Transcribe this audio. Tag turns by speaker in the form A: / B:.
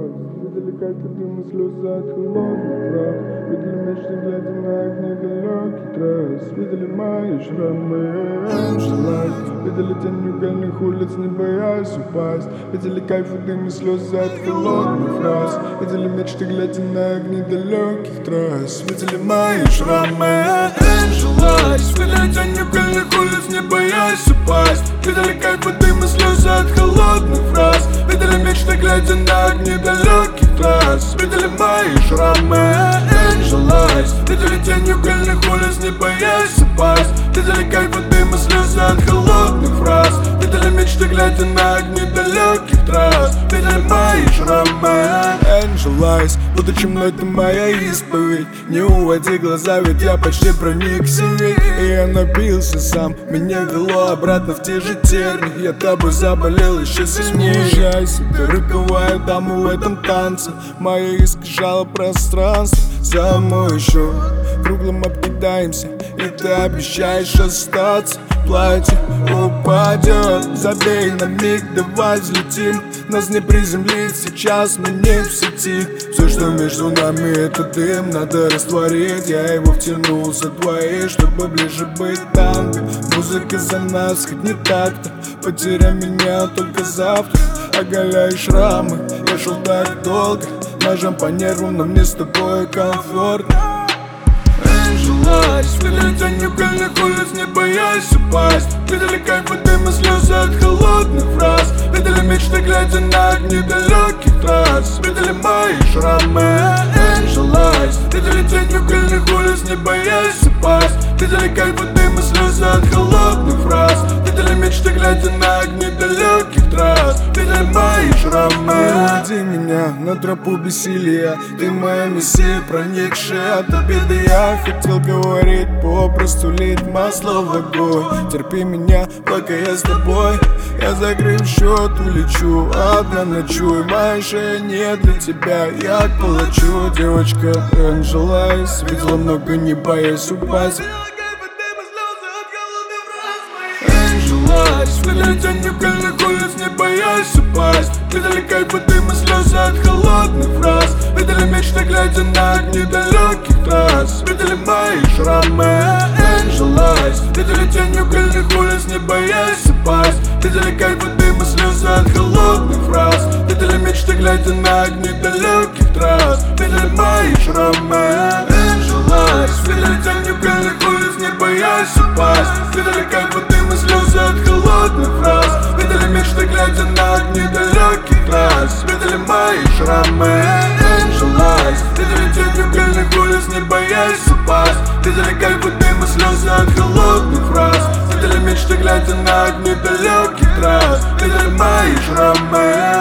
A: Видели, как ты дым и слезы от холодных прав. Видели мечты, глядя на огни далекий трасс. Видели мои шрамы, Angel. Видели тень угольных улиц, не боясь упасть. Видели кайф и дым и слезы от холодных фраз. Видели мечты, глядя на огни далеких трасс. Видели мои шрамы, Angel. Видели тень угольных улиц, не боясь упасть. Видели кайф и дым и слезы от холодных фраз. Видели мечты, глядя на огни далеких трасс. Видели мои шрамы, Angel Eyes. Видели тень угольных улиц, не боясь упасть. Видели кайф и дым и слезы от холодных фраз. Видели мечты, глядя на огни далеких трасс. Видели мои шрамы, Angel Eyes. Будучи мной, ты моя исповедь. Не уводи глаза, ведь я почти проник в себе. И я напился сам, меня вело обратно в те же тернии. Я тобой заболел еще сильнее. Снижайся, ты роковая дама в этом танце. Моя искажала пространство. За мой счет круглым обкидаемся, и ты обещаешь остаться. Платье упадет, забей на миг, давай взлетим. Нас не приземлить, сейчас мы не в сети. Все, что между нами, это дым, надо растворить. Я его втянул за двоих, чтобы ближе быть танго. Музыка за нас, хоть не так-то. Потеряй меня только завтра, оголяй шрамы. Я шел так долго, ножом по нервам, но мне с тобой комфортно. Видели тень угольных улиц, не боясь упасть. Видели кайф и дым и слезы от холодных фраз. Видели мечты, глядя на огни далеких трасс. Видели мои шрамы, Angel Eyes. Видели тень угольных улиц, не боясь упасть. Видели кайф и дым и слезы от холодных фраз. Видели мечты, глядя на огни далеких трасс. Видели мои шрамы. Не уводи меня на тропу бессилия. Ты моя мессия, проникшая от обиды. Я хотел говорить, попросту лить масло в огонь. Терпи меня, пока я с тобой. Я закрыв счет, улечу, одна ночуй. Моя шея не для тебя, я к палачу. Девочка Angel Eyes, видела много, не боясь упасть. Видели тень угольных улиц, не боясь упасть. Видели кайф и дым и слезы от холодных фраз. Видели мечты, глядя на огни далеких трасс. Видели мои шрамы, Angel Eyes. Видели тень угольных улиц, не боясь упасть. Видели кайф и дым и слезы от холодных фраз. Видели мечты, глядя на огни далеких трасс. Видели мои шрамы, Angel Eyes. Видели тень угольных улиц, не боясь упасть. Видели кайф и дым и слезы от холодных фраз. Видели мечты, глядя на огни далеких трасс. Видели мои шрамы, Angel Eyes. Видели тень угольных улиц, не боясь упасть. Видели кайф и дым и слезы от холодных фраз. Видели мечты, глядя на огни далеких трасс. Видели мои шрамы.